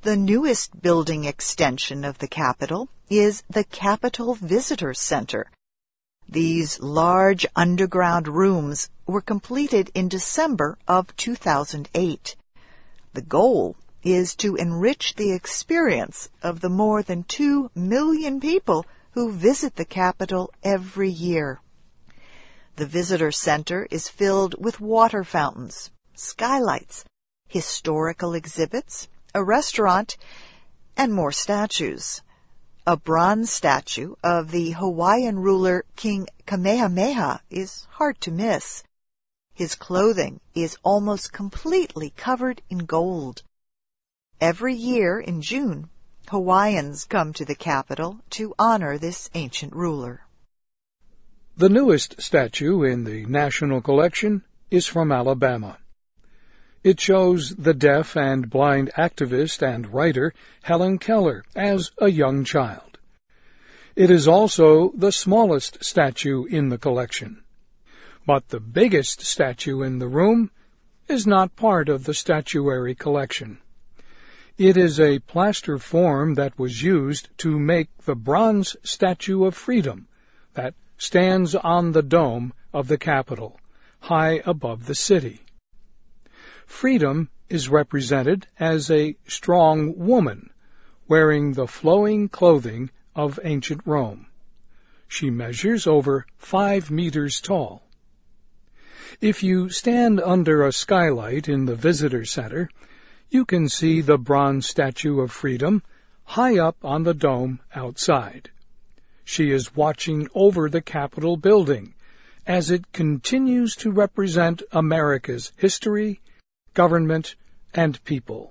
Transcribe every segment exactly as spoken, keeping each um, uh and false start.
The newest building extension of the Capitol is the Capitol Visitor Center. These large underground rooms were completed in December of two thousand eight. The goal is to enrich the experience of the more than two million people who visit the Capitol every year. The Visitor Center is filled with water fountains, skylights, historical exhibits, a restaurant, and more statues. A bronze statue of the Hawaiian ruler King Kamehameha is hard to miss. His clothing is almost completely covered in gold. Every year in June, Hawaiians come to the Capitol to honor this ancient ruler. The newest statue in the National Collection is from Alabama. It shows the deaf and blind activist and writer Helen Keller as a young child. It is also the smallest statue in the collection. But the biggest statue in the room is not part of the statuary collection. It is a plaster form that was used to make the bronze Statue of Freedom that stands on the dome of the Capitol, high above the city. Freedom is represented as a strong woman, wearing the flowing clothing of ancient Rome. She measures over five meters tall. If you stand under a skylight in the visitor center, you can see the bronze Statue of Freedom high up on the dome outside. She is watching over the Capitol building as it continues to represent America's history, government, and people.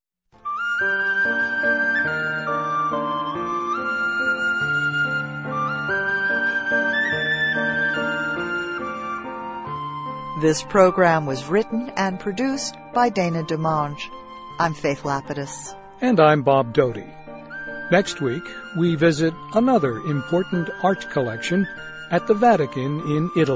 This program was written and produced by Dana DeMonge. I'm Faith Lapidus. And I'm Bob Doty. Next week, we visit another important art collection at the Vatican in Italy.